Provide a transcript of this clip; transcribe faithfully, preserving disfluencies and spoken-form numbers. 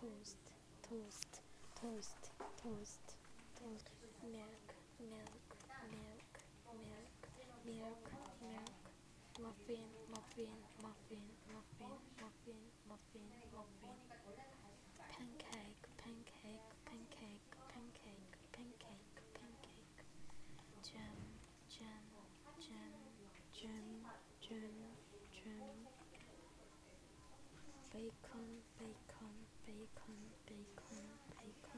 toast, toast, toast, toast, toast, milk, milk, milk, milk, milk, milk, muffin, muffin, muffin, muffin, muffin, muffin, muffin, pancake, pancake, pancake, pancake, pancake, pancake, jam, jam, jam, jam, jam, jam, bacon, bacon, bacon, bacon, bacon.